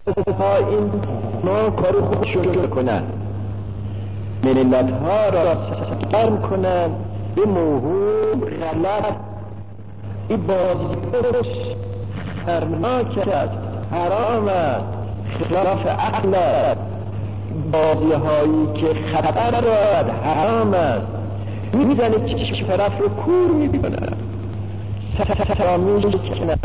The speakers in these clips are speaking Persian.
تا این ما کار خودشون کنن، ملت ها را سرگرم کنن به موهوم غلط. این بازی خرمناک است، حرام است، خلاف عقل است. بازی هایی که خطر دارد حرام است، میزنه چشم طرف رو کور میبینه، سرامیش کنه.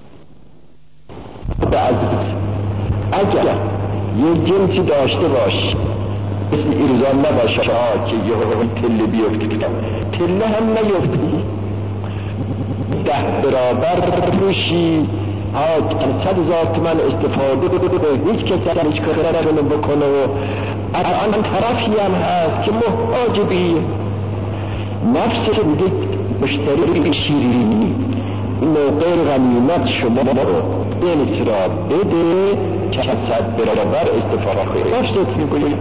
اگر یه جنسی داشته باش مثل ایرزان نباشه که یه تله بیفته، تله هم نیفته 10 برابر روشی 100,000 تومان استفاده بده، هیچ کسی هیچ کاری بکنه و الان طرفی هم هست که محتاج به نفس میگه مشتری شیرینی، این موقع غنیمت شما رو این را بده 100 برابر استفاده کنید. نفست میگه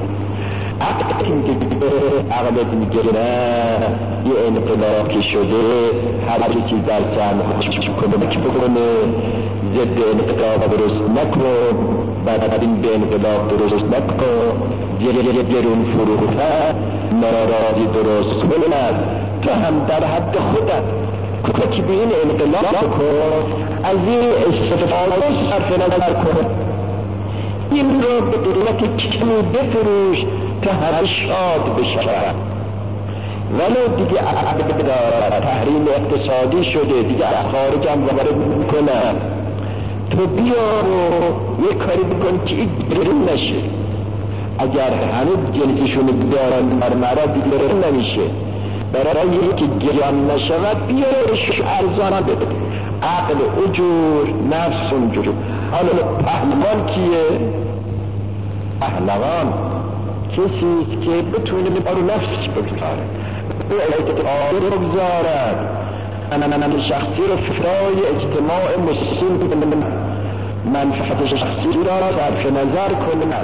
عقلت میگه نه یه انقلاب که شده هر چیز در سهم خودش کنه که بکنه، ضد انقلاب درست نکن، بعد این به انقلاب درست نکن، گرون فروخته ناراضی درست کنه. تو هم در حد خودت که به این انقلاب کن، از این استفاده صرف نظر کن، این رو به قیمت کمی بفروش تا هر شاد بشود. ولو دیگه عقد دارد، تحریم اقتصادی شده دیگه از خارج هم وارد میکنن، تو بیا و یک کاری بکن که این گرون نشه. اگر همه جنسشون دارن مرمره دیگه نمیشه، برای یکی گران نشود بیارش ارزان بده. عقل اجور، نفس اونجور. حالا پهلوان کیه؟ پهلوان کسیست که بتونه بارو نفسش بگذاره، به اعتقاد بگذارد، من شخصی رو فرای اجتماع مسلم منفعت شخصی را صرف نظر کنه،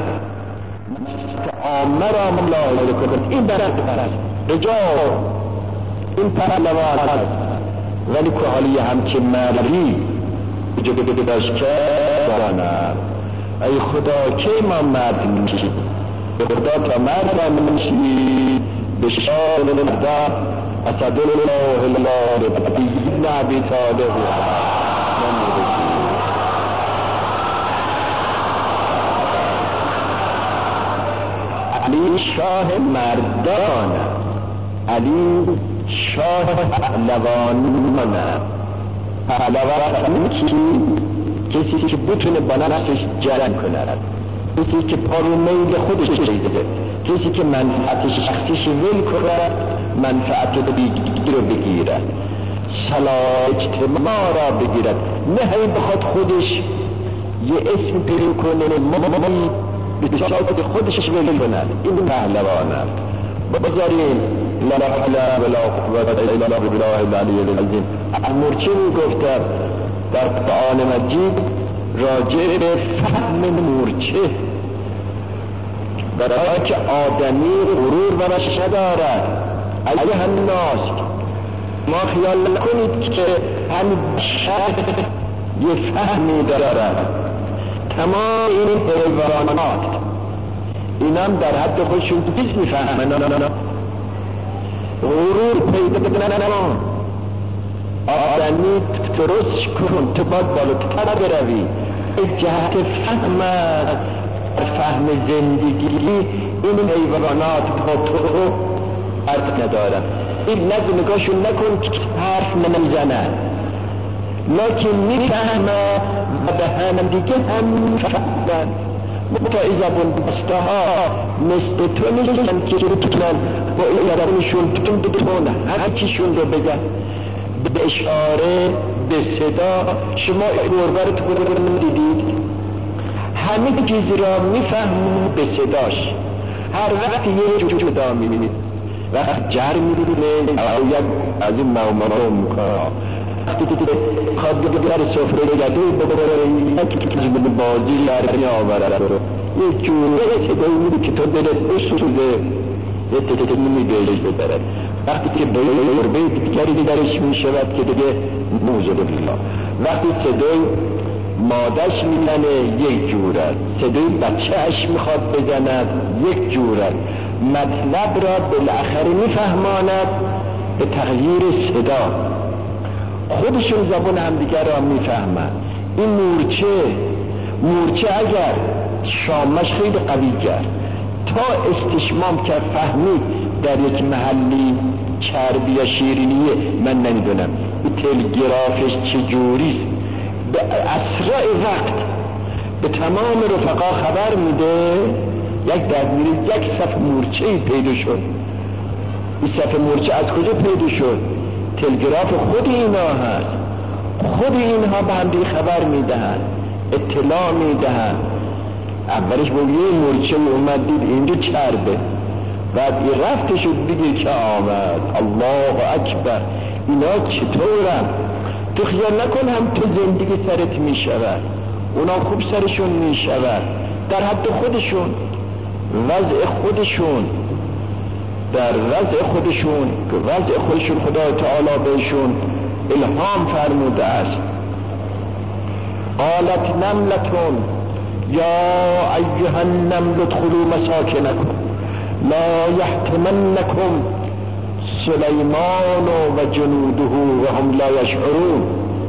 عامه را ملاحظه کنه. این برد رجا این پهلوان هست، ولی که حالی هم که مردی جگه داشت که دارند. ای خدا که ما مرد میشید، به خدا تا مرد هم میشید، به شان مرد اسد الله الله ابن ابی طالب. علی شاه مردان، علی شاه پهلوانان. پهلوان کسی که بتونه با نفسش جنگ کنه، کسی که پارو میل خودش ریزه، کسی که منفعت شخصیش ول کنه، منفعت دیگری رو بگیره، صلاح اجتماع را بگیرد، نه همین بخواد خودش یه اسم پیدا کنه، مامی به جای خودش ول کنه. این پهلوانه. بگذاریم لا حول ولا قوة الا بالله العلی العظیم. مورچه میگفت در قرآن مجید راجع به فهم مورچه، برای که آدمی غرور و وحشت دارد. ایها الناس، ما خیال نکنید که همین بشر یه فهمی دارد. تمام این حیوانات اینم در حد خودشون چیز میفهمن. غرور پیدا نمان، آدمی درست کن، تو باید بالاتر بروی. جهت فهم زندگی این حیوانات با تو فرق ندارن. این نگاهشون نکن که حرف نمیزنن، لکن میفهمه و به هم دیگه هم فهمن. متعیزبون بستها مثل تو نیستن که بتونن با ایرانشون بتونن هر چیشون رو بگن به اشاره، به صدا. شما گربه رو دیدید؟ همه چیز را میفهمون به صداش. هر وقت یه جو صدا میبینید، وقت جر میبینید از این معمولا میکنه. وقتی که خواب در سفره گده ببره یکی به بازی لرمی آورد رو یک جوره صدایی میده که تو دلت بسوزه، یه تکت نمیدهش ببرد. وقتی که به گربه دیگری درش میشود که دیگه موزه ببینید. وقتی صدای مادش میزنه یک جور است، صدای بچهش میخواد بزند یک جور است. مطلب را بالاخره میفهماند به تغییر صدا. خودشون زبان همدیگر را میفهمند. این مورچه اگر شامش خیلی قوی کرد تا استشمام کرد فهمید در یک محلی چربی یا شیرینیه، من نمیدونم این تلگرافش چجوریست، به اسرع وقت به تمام رفقا خبر میده. یک دبیری یک صف مورچه پیدا شد. این صف مورچه از کجا پیدا شد؟ تلگراف خود اینا هست. خود اینها به هم دیگه خبر میدهند، اطلاع میدهند. اولش با یه مورچه اومد دید اینجا چربه، بعد این رفته شد دیگه که آمد. الله اکبر. اینا چطورن؟ تو خیال نکن هم تو زندگی سرت میشود، اونا خوب سرشون میشود در حد خودشون، وضع خودشون، در وضع خودشون خدا تعالی بهشون الهام فرموده است. قالت نملتون یا ایها النمل ادخلوا مساکنکم لا یحطمنکم سلیمان و جنوده و هم لا یشعرون.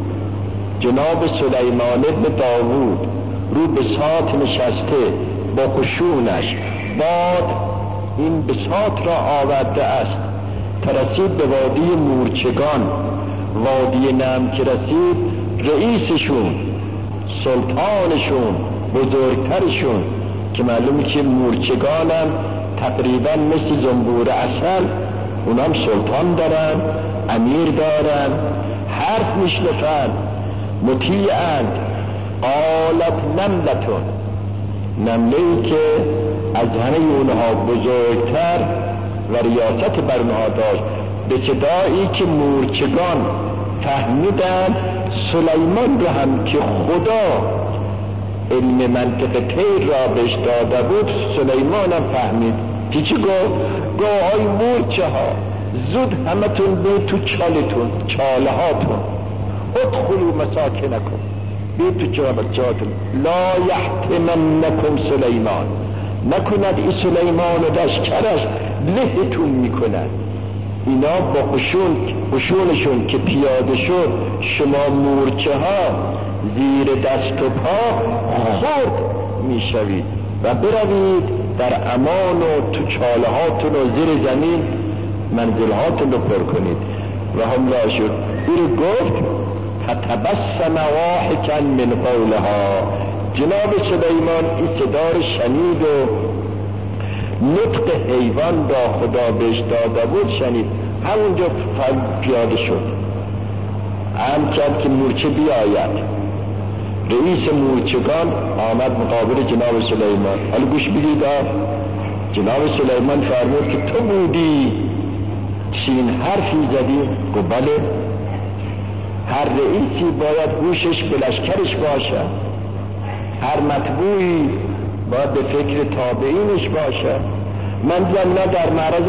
جناب سلیمان ابن داوود رو بساط نشسته با خشونش، باد این بساط را آورده است تا رسید به وادی مورچگان. وادی نم که رسید، رئیسشون، سلطانشون، بزرگترشون که معلومه که مورچگانم تقریبا مثل زنبور عسل، اونام سلطان دارن، امیر دارن، حرف میشنفن، مطیعند. قالت نملتون، نمله‌ای که از همه اونها بزرگتر و ریاست بر اونها داشت، به صدایی که مورچگان فهمیدن سلیمان رو هم که خدا علم منطق طیر را بهش داده بود، سلیمان هم فهمید. چی گفت؟ آی مورچه ها، زود همتون بید تو چاله هاتون، ادخلوا مساکنکم، بید تو چالهاتون، لا یحطمنکم سلیمان، نکند این سلیمان و لشکرش لهتون میکند. اینا با خشونشون که پیاده شد، شما مورچه ها زیر دست و پا خورد میشوید و بروید در امان و تو چاله هاتون و زیر زمین منزل هاتون رو پر کنید. و هم لا شد. این گفت فتبسم ضاحکا من قولها. جناب سلیمان این صدا رو شنید و نطق حیوان را خدا بهش داده بود شنید، همونجا پیاده شد، امر کرد که مورچه بیاید. رئیس مورچگان آمد مقابل جناب سلیمان. حالا گوش بدید، جناب سلیمان فرمود که تو بودی چین حرفی زدی؟ گفت بله. هر رئیسی باید گوشش به لشکرش باشه، هر مطبوعی باید به فکر تابعینش باشه. من زن در معرض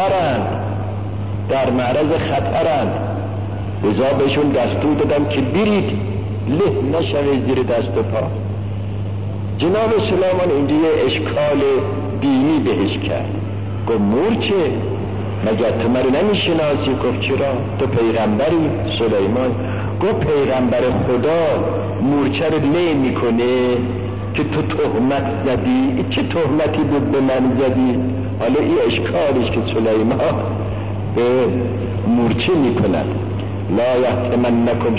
خطرند، لذا بهشون دستور دادم که برید، له نشوه زیر دست و پا. جناب سلیمان اینجا یه اشکال دینی بهش کرد. گفت مورچه مگر تو مرا نمیشناسی؟ گفت چرا؟ تو پیغمبری؟ سلیمان گفت پیغمبر خدا مورچه رو له میکنه که تو تهمت زدی؟ چه تهمتی بود به من زدی؟ حالا این اشکالش که سلیمان به مورچه میکند. لا یحطمنکم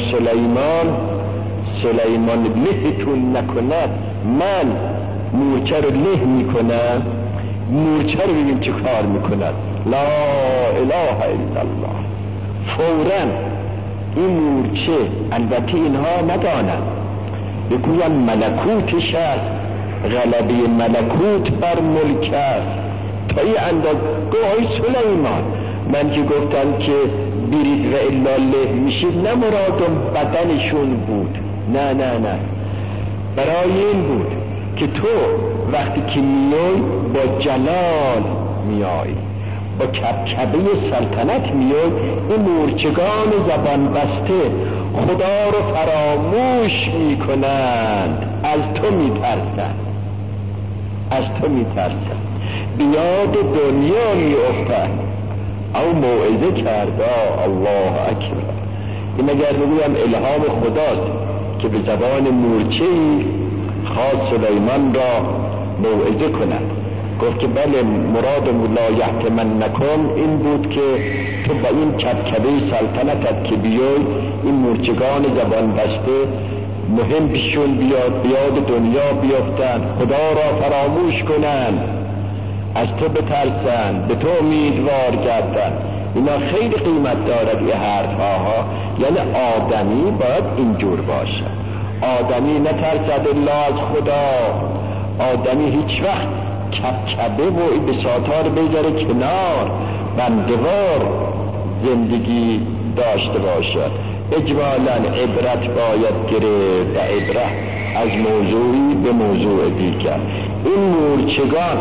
سلیمان لهتون نکند، من مورچه رو له میکنم. مورچه رو ببین چه کار میکند. لا اله الا الله. فوراً این مورچه، البته اینها ندانند، بگویم ملکوتش است، غلبه ملکوت بر ملک است. تا این انداز گوهای سلیمان، من که گفتم که برید و الا له میشید، نه مرادم بدنشون بود، نه برای این بود که تو وقتی که میای با جلال میای، با کبکبه سلطنت میای. این مورچگان زبان بسته خدا رو فراموش میکنند، از تو میترسند، از تو میترسند، بیاد دنیا میافتند. او موعظه کرده الله اکبر. این اگر بگویم الهام خداست که به زبان مورچه‌ای خاص سلیمان را موعظه کند. گفت که بله، مراد لا یحتمنکم این بود که تو با این کبکبه سلطنتت که بیای این مورچگان زبان بسته مهم بیشون بیاد دنیا بیافتند، خدا را فراموش کنند، از تو بترسند، به تو امیدوار گردند. اینا خیلی قیمت دارد این حرفها. یعنی آدمی باید اینجور باشه، آدمی نترسد الا از خدا، آدمی هیچ وقت کبکبه و بساطار بذاره کنار، بندوار زندگی داشته باشد. اجمالا عبرت باید گرفت و عبرت از موضوعی به موضوع دیگر. این مورچگان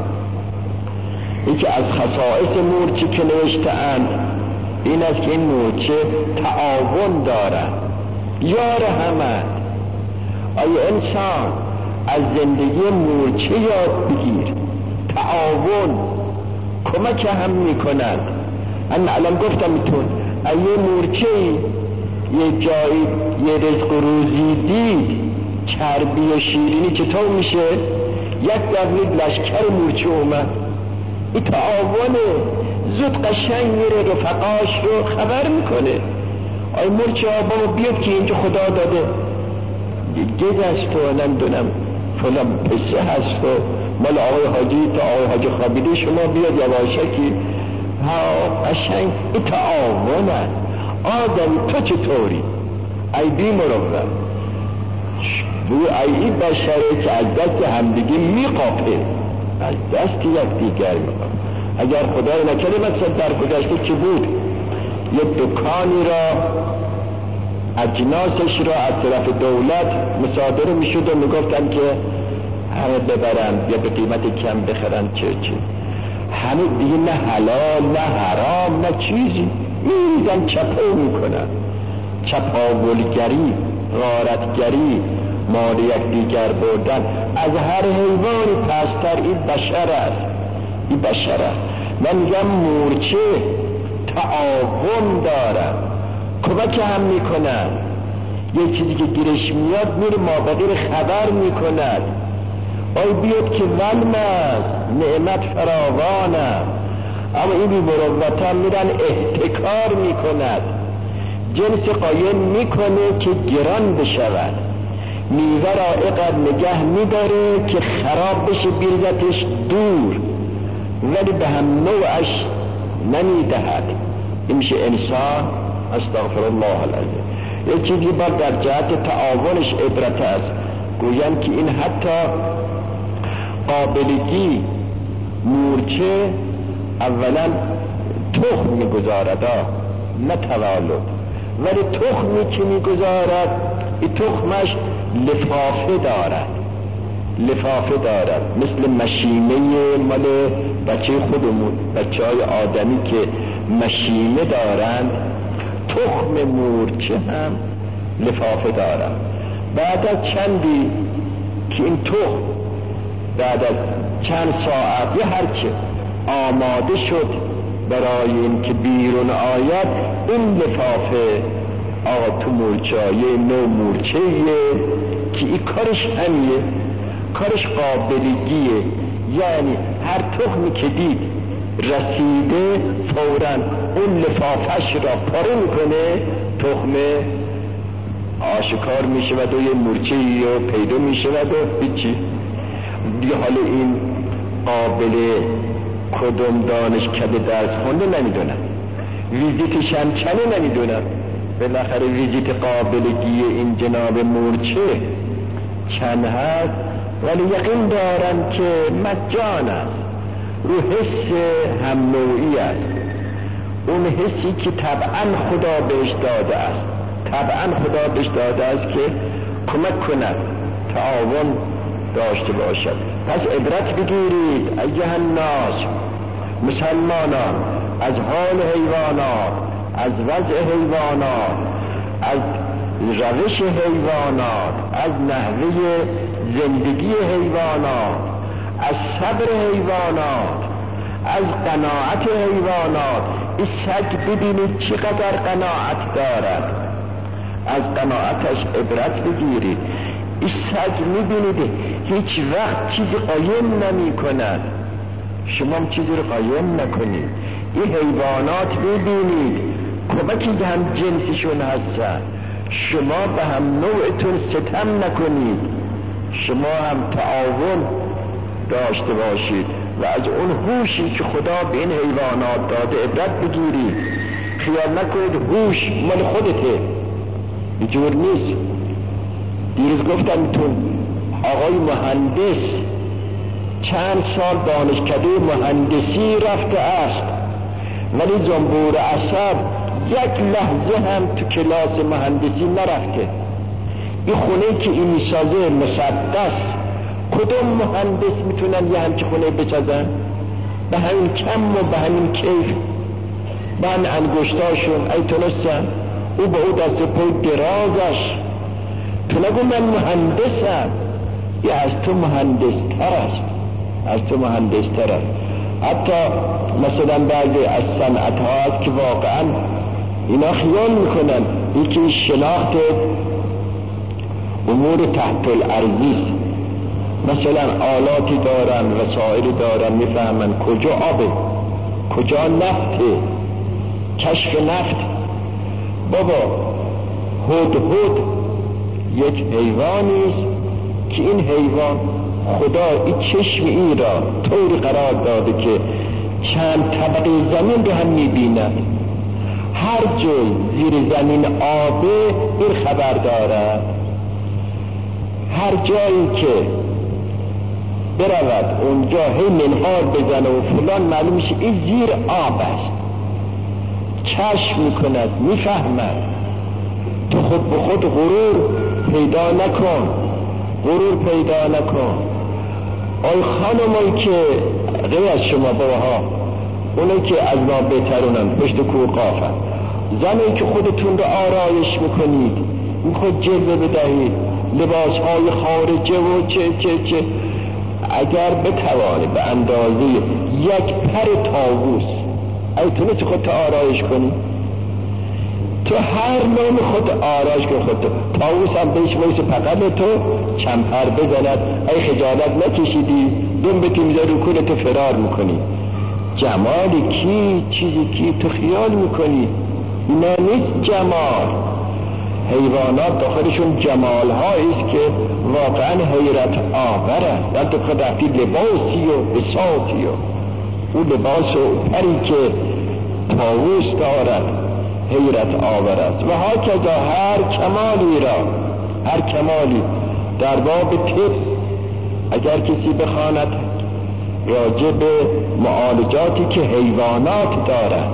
یکی از خصائص مورچه که نوشته‌اند این است که این مورچه تعاون دارد، یار همه. آیا انسان از زندگی مورچه یاد بگیر، تعاون، کمک هم میکنند. من الان گفتم میتون اگه مورچه یه جایی یه رزق و روزی دید، چربی و شیرینی چطور میشه؟ یک دفعه لشکر مورچه اومد، این تعاونه، زود قشنگ میره رفقاش رو خبر میکنه. آی مورچه بابا بیاد که اینجا خدا داده گید است و نمیدونم فلان پسه هست و مال آقای حاجی تا آقای حاجی خوابیده، شما بیاد یواشکی. ها قشنگ، این تعاونه. آدم تو چطوری؟ ای بی مروت، ای بشره که از دست همدیگه میقاپه، از دست یک دیگر میقاپه. اگر خدای نکرده مثلا در گذشته چه بود؟ یک دکانی را اجناسش را از طرف دولت مصادره میشد و میگفتن که همه ببرن یا به قیمت کم بخرن، چه همه دیگه نه حلال نه حرام نه چیزی، میریزن چپاو میکنن. چپاولگری، غارتگری، مال یک دیگر بردن، از هر حیوانی پستر این بشر است، این بشر است. من میگم مورچه تعاون دارن، کمک هم میکنن، یه چیزی که گیرش میاد میره مابقی خبر میکند. آی بیاد که ولمز نعمت فراوانم، اما این بی مروت میرن احتکار میکند، جنس قایم میکنه که گران بشود، میوه را اقدر نگه میداره که خراب بشه بیرزتش دور، ولی به هم نوعش نمیدهد. این میشه انسان. استغفر الله العظیم. یک چیزی با در جهت تعاونش عبرت است. گویم که این حتی قابلگی مورچه اولا تخم میگذارد، نه تولد، ولی تخمی که میگذارد این تخمش لفافه دارد، لفافه دارد، مثل مشیمه مال بچه خودمون، بچه های آدمی که مشیمه دارند، تخم مورچه هم لفافه دارد. بعد از چندی که این تخم بعد از چند ساعت یا هرچه آماده شد برای این که بیرون آید، این لفافه آقا تو مورچه‌ای نو مورچه‌ایه که این کارش همیه، کارش قابلگیه. یعنی هر تخمی که دید رسیده فوراً اون لفافش را پاره میکنه، تخم آشکار میشود و یه مورچه‌ای رو پیدا میشود و هیچی دیگه. حالا این قابل کدوم دانشکده درس خونده نمیدونم، ویزیتش هم چنه نمیدونم، بالاخره ویزیت قابلگی این جناب مورچه چند هست، ولی یقین دارم که مجان است، رو حس هم نوعی است، اون حسی که طبعا خدا بهش داده است، طبعا خدا بهش داده است که کمک کند، تعاون داشته باشد. پس عبرت بگیرید ایها الناس، مسلمانان، از حال حیوانات، از وضع حیوانات، از روش حیوانات، از نحوه زندگی حیوانات، از صبر حیوانات، از قناعت حیوانات. این سگ ببینید چقدر قناعت دارد، از قناعتش عبرت بگیرید. این سگ میبینید هیچ وقت چیزی قایم نمی کند، شما هم چیزی رو قایم نکنید. این حیوانات ببینید کمکی هم جنسشون هستن، شما به هم نوعتون ستم نکنید، شما هم تعاون داشته باشید و از اون هوشی که خدا به این حیوانات داده عبرت بگیرید. خیال نکنید هوش مال خودته، اینجور نیست. دیروز گفتم تو آقای مهندس چند سال دانشکده مهندسی رفته است، ولی زنبور عصب یک لحظه هم تو کلاس مهندسی نرفته. این خونه که این میسازه مسدس، کدوم مهندس میتونن یه همچه خونه بسازن؟ به همین کم و به همین کیف، به همین انگشتاشون ای تونستن. او با او دست پای درازش، تو نگو من مهندسم، یه از تو مهندس تر است، از تو مهندس تر است. حتی مثلا بعضی از صنعت ها هست که واقعا اینا خیال میکنن یکی شناخت امور تحت الارضی، مثلا آلاتی دارن، وسایلی دارن، میفهمن کجا آبه، کجا نفته، کشف نفت. بابا هدهد یک حیوانی است که این حیوان خدا این چشم این را طوری قرار داده که چند طبقه زمین رو هم میبیند، هر جای زیر زمین آبه این خبر دارد، هر جایی که برود اونجا هی منهار بزنه و فلان معلوم میشه این زیر آب است، کشف میکند، میفهمد. تو خود به خود غرور پیدا نکن، غرور پیدا نکن. آی خانمایی که غیر از شما باباها، اونایی که از ما بهترونن، پشت کوه قافن، زنی که خودتون رو آرایش میکنید، میخواد جلوه بدهید، لباس های خارجه و چه اگر بتوانی به اندازه یک پر طاووس ای تونستی خودت آرایش کنی، تو هر نوع خود آرایش کن خودت. طاووس هم بهش وایس پقل تو چمپر بزند، ای خجالت نکشیدی، دنبتی میذاری رو کل تو فرار میکنی. جمال کی، چیزی کی تو خیال میکنی، اینا نیست جمال. حیوانات داخلشون جمال هاییست که واقعا حیرت آور است. در تو خود رفتی لباسی و بساطی و اون لباس و پری که طاووس دارد حیرت آور است. و هاکذا هر کمالی را، هر کمالی در باب طب اگر کسی بخواند راجع به معالجاتی که حیوانات دارند،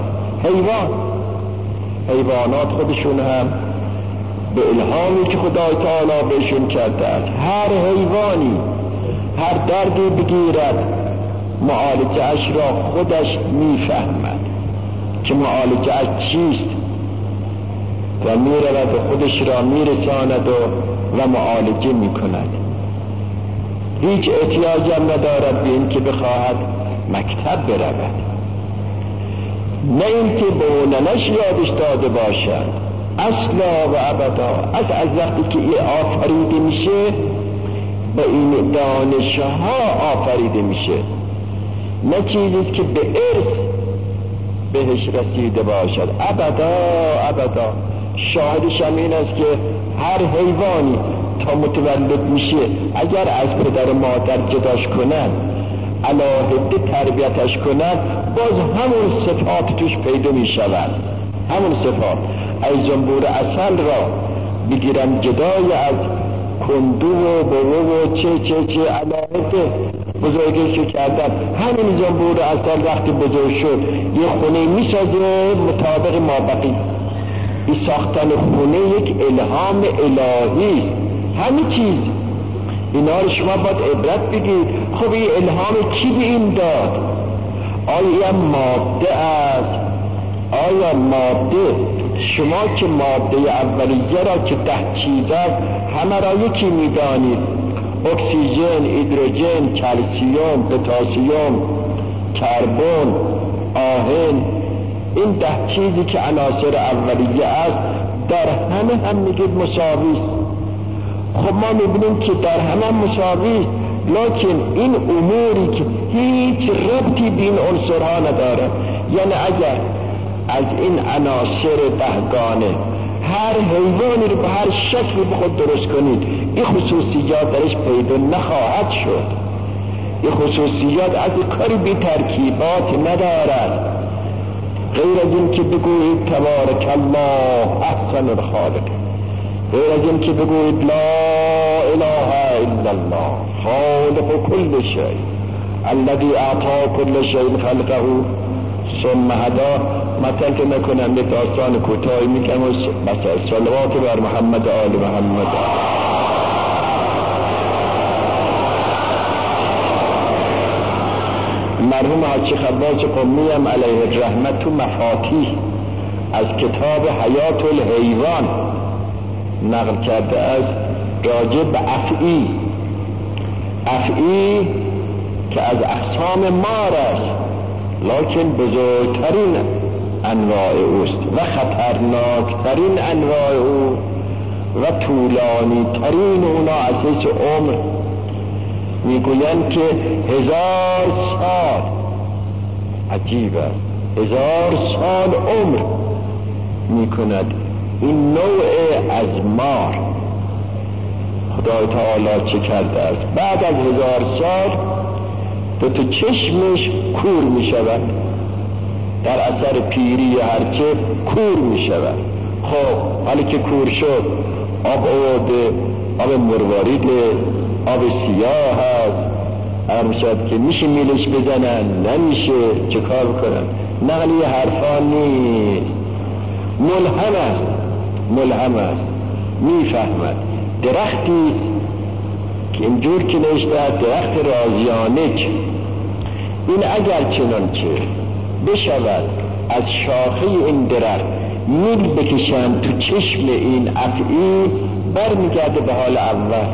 حیوانات خودشون هم به الهامی که خدای تعالی بهشون کرده است، هر حیوانی هر دردی بگیرد معالجه اش را خودش میفهمد که معالجه اش چیست و میرود و خودش را میرساند و معالجه میکند. هیچ احتیاجی هم ندارد به این که بخواهد مکتب برود، نه این که به اوننش یادش داده باشد اصلا و ابدا. از وقتی که این آفریده میشه با این دانشها آفریده میشه، نه چیزی که به ارث بهش رسیده باشد ابدا. شاهدش هم این است که هر حیوانی تا متولد میشه اگر از پدر و مادر جداش کنن، علاهده تربیتش کنن، باز همون صفات توش پیدا میشود، همون صفات. از زنبور عسل را بگیرن جدای از کندو و بوه و چه علاهده بزرگش کردن. همین زنبور عسل وقتی بزرگ شد یه خونه میسازه مطابق مابقی. این ساختن خونه یک الهام الهی، همه چیز اینا رو شما باید عبرت بگید. خب این الهام کی به این داد؟ آیا ماده است؟ آیا ماده، شما که ماده اولیه را که 10 چیز است همه را یکی میدانید، اکسیژن، هیدروژن، کلسیم، پتاسیم، کربن، آهن، این 10 چیزی که عناصر اولیه است در همه هم میگید مساوی است. خب ما میبینیم که در همه مساوی است، لکن این اموری که هیچ ربطی به این عنصرها نداره، یعنی اگر از این عناصر 10گانه هر حیوانی رو به هر شکلی به خود درست کنید، این خصوصیات درش پیدا نخواهد شد. این خصوصیات از کاری بی ترکیبات ندارد، غیر از این که بگویید تبارک الله احسن الخالق، غیر از این که بگویید لا اله الا الله خالق کل شیء الذي اعطى كل شيء خلقه ثم هدا. مثلا که نکنم به داستان کوتاهی میگم و صلوات بر محمد آل محمد. مرحوم حاجی خباز قمی هم علیه الرحمه تو مفاتیح از کتاب حیات الحیوان نقل کرده از راجع به افعی که از اقسام مار است، لکن بزرگترین انواع اوست و خطرناکترین انواع او و طولانی ترین اونا اساس عمر. میگویند که 1000 سال، عجیب است، 1000 سال عمر میکند این نوع از مار. خدای تعالی چه کرده است؟ بعد از 1000 سال تو چشمش کور میشود، در اثر پیری هرچه کور میشود. خب حالی که کور شد، آب آورده، آب مروارید، آب سیاه هست، ارمشد که میشه میلش بزنن، نمیشه، چه کار بکنن؟ نقلی حرفان نیست، ملهم است، میفهمد. درختی که اینجور که نوشته درخت رازیانک، این اگر چنانچه بشود از شاخه این درخت میل بکشن تو چشم این افعی، برمیگرده به حال اول.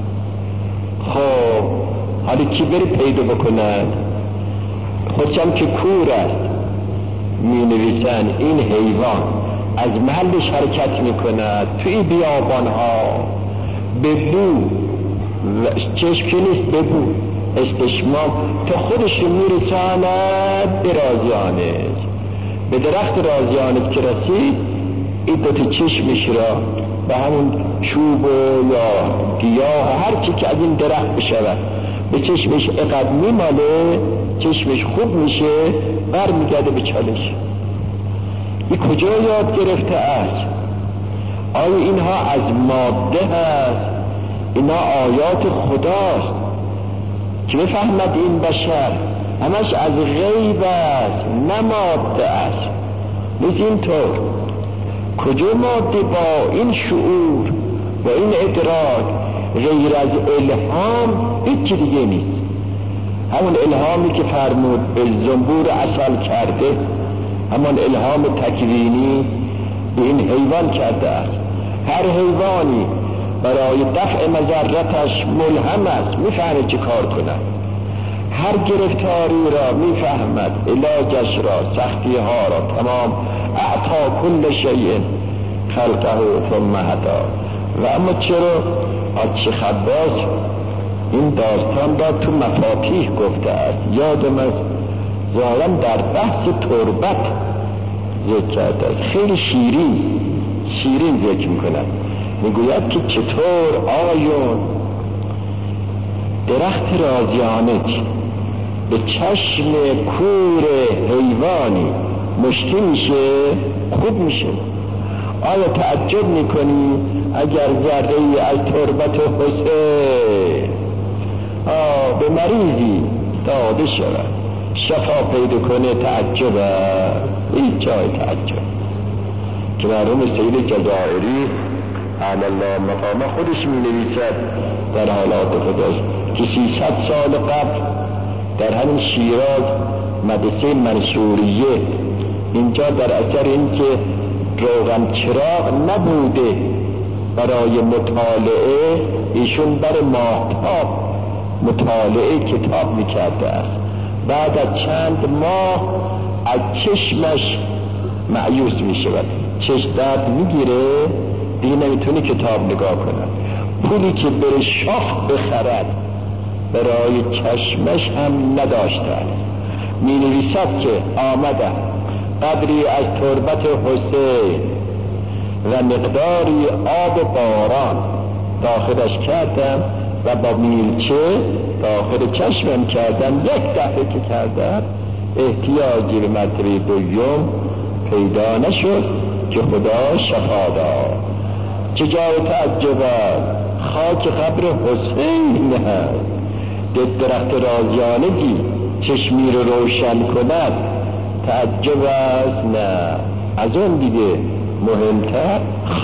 خب حالی کی بری پیدا بکنند؟ خودشم که کور است، می نویسن این حیوان از محلش حرکت می کند توی بیابان ها، به بو چشم که نیست، به بو استشمام تا خودش رو می رساند به رازیانت، به درخت رازیانت که رسید، این دوتا چشمش را به همون چوب یا گیاه هر چی که از این درخت بشود به چشمش اقد میماله، چشمش خوب میشه، برمیگرده به چالش. این کجا یاد گرفته است؟ آیا اینها از ماده هست؟ اینا آیات خداست که بفهمد این بشر همش از غیب است، نه ماده است. نیست اینطور. کجا ماده با این شعور و این ادراک غیر از الهام هیچ دیگه نیست. همون الهامی که فرمود به زنبور عسل کرده، همون الهام تکوینی به این حیوان کرده است. هر حیوانی برای دفع مضرتش ملهم است، میفهمه چه کار کند، هر گرفتاری را میفهمد، علاجش را، سختی ها را تمام. اعطا کل شیء خلقه ثم هدا. و اما چرا حاجی خباز این داستان را تو مفاتیح گفته است؟ یادم از ظاهراً در بحث تربت ذکر کرده است، خیلی شیرین ذکر میکند. میگوید که چطور آیون درخت رازیانک به چشم کور حیوانی مشتی میشه، خوب میشه. آیا تعجب میکنی اگر ذره‌ای از تربت حسین به مریضی داده شود، شفا پیدا کنه؟ تعجب این جای تعجب که مرحوم سید جزائری اعلی الله مقامه خودش می نویسد در حالات خودش که 300 سال قبل در همین شیراز مدرسه منصوریه اینجا در اثر این که روغن چراغ نبوده برای مطالعه، ایشون بر ماهتاب مطالعه کتاب میکرده است. بعد از چند ماه از چشمش مایوس میشود، چشم درد میگیره، دیگه نمیتونه کتاب نگاه کنه. پولی که بره شاخ بخرد برای چشمش هم نداشتن. می نویسد که آمدم قدری از تربت حسین و مقداری آب باران داخلش کردم و با میلچه داخل چشمم کردم. یک دفعه که کردم احتیاجی به مرتبه دوم پیدا نشد که خدا شفا داد. چه جای تعجب است، خاک قبر حسین هست. درخت رازیانگی چشمی رو روشن کند تعجب است؟ نه، از اون دیگه مهمتر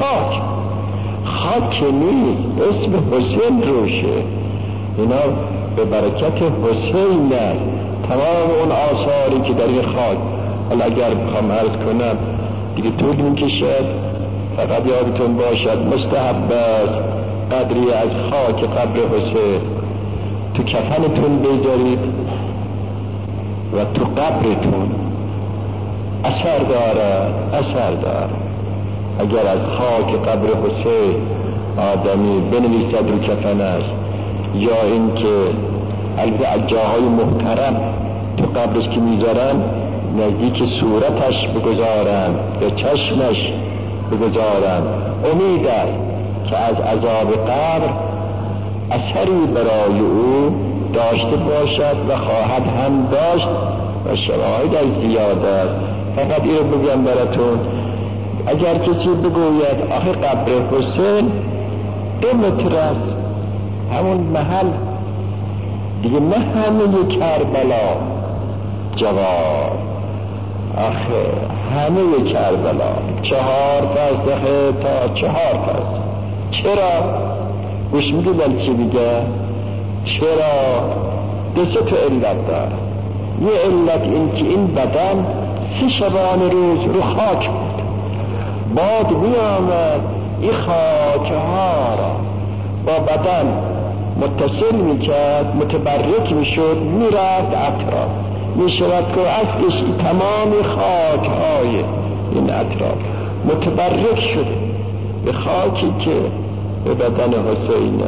خاک نیست، اسم حسین روشه. اینا به برکت حسین است. تمام اون آثاری که در این خاک، حالا اگر بخوام عرض کنم دیگه طول میکشد، فقط یادتون باشد مستحب است قدری از خاک قبر حسین تو کفنتون بذارید و تو قبرتون. اثر دارد. اگر از خاک قبر حسین آدمی بنویسد رو کفنش، یا این که البته از جاهای محترم تو قبرش که میذارن نزدیک صورتش بگذارن یا چشمش بگذارن، امید است که از عذاب قبر اثری برای او داشته باشد و خواهد هم داشت و شواهد زیاده. فقط این رو بگم براتون، اگر کسی بگوید آخه قبر حسین 2 متر است، همون محل دیگه، نه همه کربلا. جواب، آخه همه کربلا 4 فرسخه تا 4 فرسخ. چرا؟ گوش میدونم چی میگه؟ چرا؟ 2 تا علت داره. یه علت این که این بدن 3 شبانه روز رو خاک بود، باد میآمد این خاکها را با بدن متصل میکرد، متبرک میشد، میرفت اطراف، میشود که اصلش تمام خاکهای این اطراف متبرک شده به خاکی که به بدن حسین.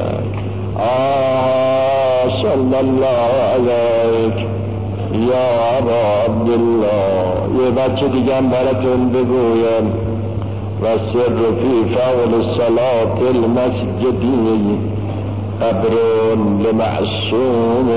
صلی الله علیک یا ابا عبدالله. یه بچه دیگه براتون بگویم، و سر فی فول صلاة المسجدی قبر لمعصوم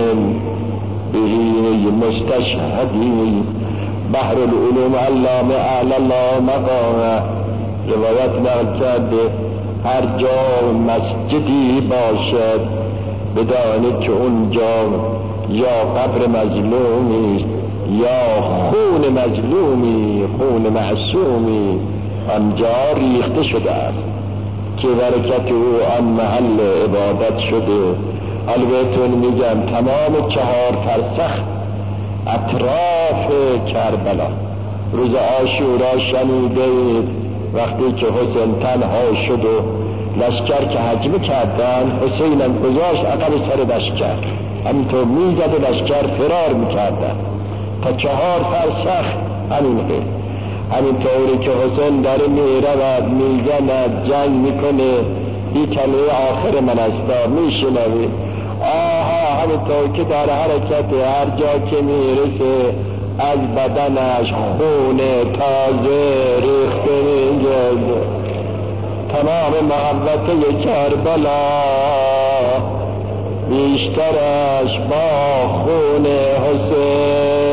به مستشهدی. بحر العلوم علامه اعلی الله مقامه روایت نقل کرده هر جا مسجدی باشد بدانید که اونجا یا قبر مظلومی است یا خون مظلومی، خون معصومی آنجا ریخته شده است که برکت او آن محل عبادت شده. البته میگم تمام 4 فرسخ اطراف کربلا. روز عاشورا شنیدید وقتی که حسین تنها شد و لشکر که هجمه کردن، حسینم گذاشت عقب سر لشکر، همینطور میزد و لشکر فرار میکردن تا 4 فرسخ. همینطوری که حسین در میرود میزند جنگ میکنه، این کلمه آخر من است میشنوی. همینطور که در حرکت هر جا که میرسه از بدنش خون تازه ریخته میگرده. تمام محبت کربلا بیشترش با خون حسین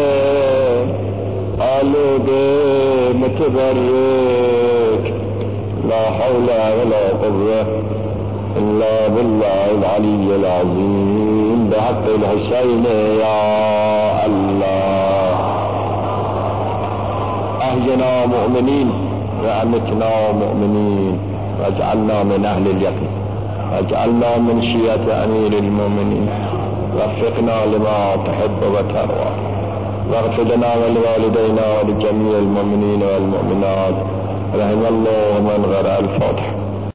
آلوده متبرک. لا حول ولا قوة إلا بالله العلي العظيم بحق الحسين يا الله. أحينا مؤمنين وأمتنا مؤمنين واجعلنا من أهل اليقين واجعلنا من شيعة أمير المؤمنين وفقنا لما تحب وترضى واغفر لنا ولوالدينا ولجميع المؤمنين والمؤمنات. رحم الله من قرأ الفاتحة.